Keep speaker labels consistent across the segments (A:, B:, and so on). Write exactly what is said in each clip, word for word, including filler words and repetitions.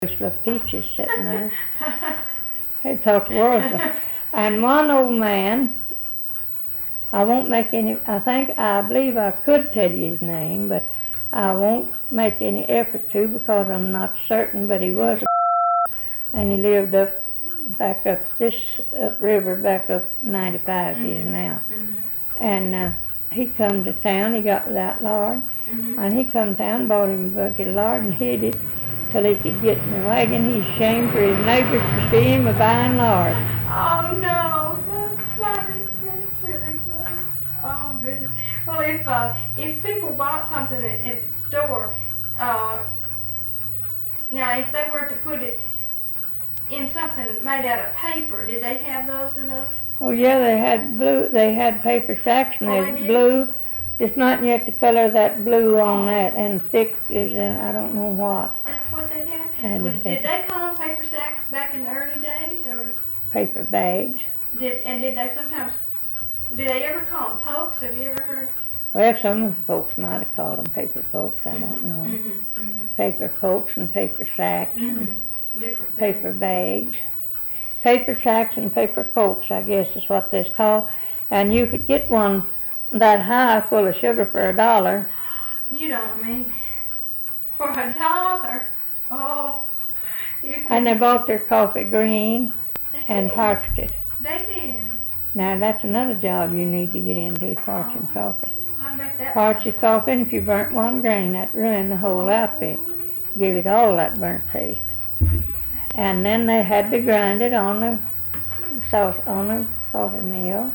A: There's little peaches sitting there. They thought the world of them. And one old man, I won't make any, I think, I believe I could tell you his name, but I won't make any effort to because I'm not certain, but he was a and he lived up, back up this up river, back up ninety-five mm-hmm. he is now. Mm-hmm. And uh, he come to town, he got without lard, mm-hmm. and he come down, bought him a bucket of lard and hid it till he could get in the wagon. He's ashamed for his neighbors to see him a buying lard.
B: Oh no, that's funny. That's really funny. Oh goodness. Well, if uh, if people bought something at, at the store, uh, now if they were to put it in something made out of paper, did they have those in those?
A: Oh yeah, they had blue. They had paper sacks and
B: oh,
A: they had blue. It's not yet the color of that blue on oh. that, and thick is uh, I don't know what.
B: That's what they had.
A: And
B: well,
A: they,
B: did they call them paper sacks back in the early days, or
A: paper bags?
B: Did and did they sometimes? Did they ever call them pokes? Have you ever heard?
A: Well, some of the folks might have called them paper pokes. I
B: mm-hmm,
A: don't know.
B: Mm-hmm, mm-hmm.
A: Paper pokes and paper sacks
B: mm-hmm.
A: and
B: different
A: paper bags. Paper sacks and paper pokes, I guess is what they's called. And you could get one that high full of sugar for a dollar.
B: You don't mean for a dollar? Oh.
A: And they bought their coffee green
B: they
A: and
B: did.
A: parched it.
B: They did.
A: Now that's another job you need to get into, parching
B: oh,
A: coffee.
B: I bet that
A: Parch your coffee, and if you burnt one grain, that ruined the whole
B: oh.
A: outfit. Give it all that burnt taste. And then they had to grind it on the sauce on the coffee mill.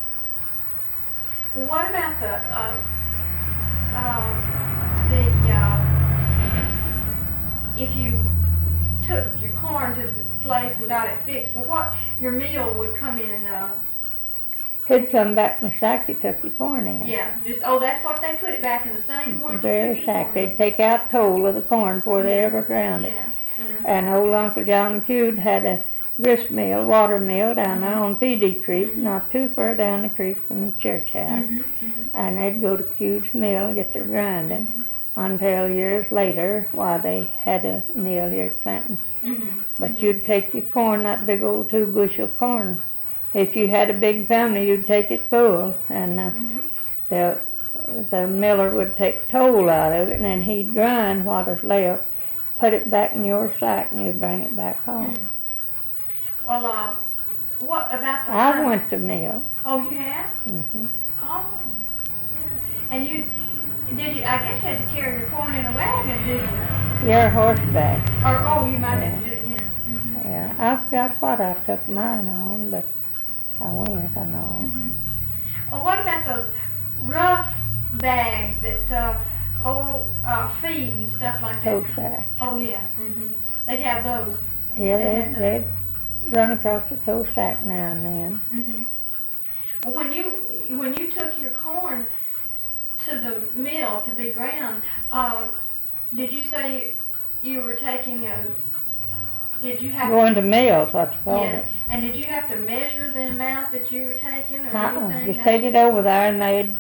B: Well, what about the uh, uh, the uh, if you took your corn to the place and got it fixed? Well, what your meal would come in? Uh,
A: It'd come back in the sack you took your corn in.
B: Yeah, just oh, that's what they put it back in the same one.
A: The very sack. They'd take out toll of the corn before
B: yeah.
A: they ever ground it.
B: Yeah. Yeah.
A: And old Uncle John Cude had a grist mill, water mill down mm-hmm. there on P D Creek, mm-hmm. not too far down the creek from the church house.
B: Mm-hmm. Mm-hmm.
A: And they'd go to Cude's mill and get their grinding mm-hmm. until years later, while they had a mill here at Clinton.
B: Mm-hmm.
A: But
B: mm-hmm.
A: you'd take your corn, that big old two bushel corn. If you had a big family, you'd take it full, and uh,
B: mm-hmm.
A: the the miller would take toll out of it, and then he'd grind what was left, put it back in your sack, and you'd bring it back home.
B: Mm. Well, uh, what about the?
A: I went to mill.
B: Oh, you have?
A: Mm-hmm.
B: Oh, yeah. And you did you? I guess you had to carry your corn in a wagon, did you?
A: Yeah, horseback.
B: Or oh, you might
A: yeah.
B: have to do it. Yeah. Mm-hmm.
A: Yeah, I forgot what I took mine on, but I went, I know.
B: Mm-hmm. Well, what about those rough bags that uh, old uh, feed and stuff like that?
A: Tote sacks.
B: Oh yeah. Mm-hmm. They'd have those.
A: Yeah,
B: they'd,
A: they'd, they'd run across the tote sack now and then.
B: Mm-hmm. Well, when you when you took your corn to the mill to be ground, uh, did you say you, you were taking a? Did you have
A: Going to mills, what you call
B: yeah.
A: it.
B: And did you have to measure the amount that you were taking, or
A: Uh-uh.
B: anything?
A: Just take it over there, and they'd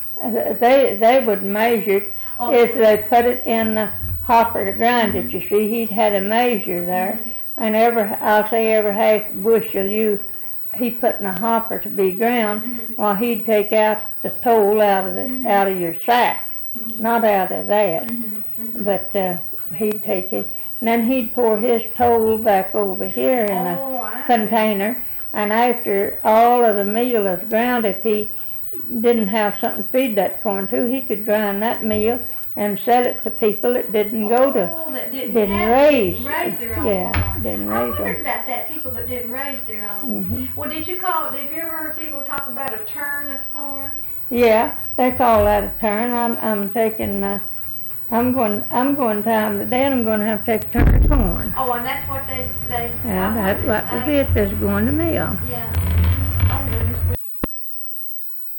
A: they they would measure it.
B: Oh,
A: If they put it in the hopper to grind
B: mm-hmm.
A: it, you see, he'd had a measure there,
B: mm-hmm.
A: and every I'll say every half bushel you he put in a hopper to be ground,
B: mm-hmm.
A: while he'd take out the toll out of the
B: mm-hmm.
A: out of your sack,
B: mm-hmm.
A: not out of that,
B: mm-hmm. Mm-hmm.
A: but uh, he'd take it. And then he'd pour his toll back over here in
B: oh,
A: a
B: I
A: container. And after all of the meal is ground, if he didn't have something to feed that corn to, he could grind that meal and sell it to people that didn't go to,
B: oh, that didn't,
A: didn't
B: have,
A: raise,
B: didn't raise their own
A: yeah,
B: corn.
A: didn't
B: I
A: raise
B: wondered
A: them.
B: about that, people that didn't raise their own.
A: Mm-hmm.
B: Well, did you call? Did you ever heard people talk about a turn of corn?
A: Yeah, they call that a turn. I'm I'm taking. Uh, I'm going. I'm going time today, and I'm going to have to take a turn of corn.
B: Oh, and that's what they they.
A: Yeah,
B: I
A: that,
B: wondered,
A: that was
B: I,
A: it. That's going to mill.
B: Yeah.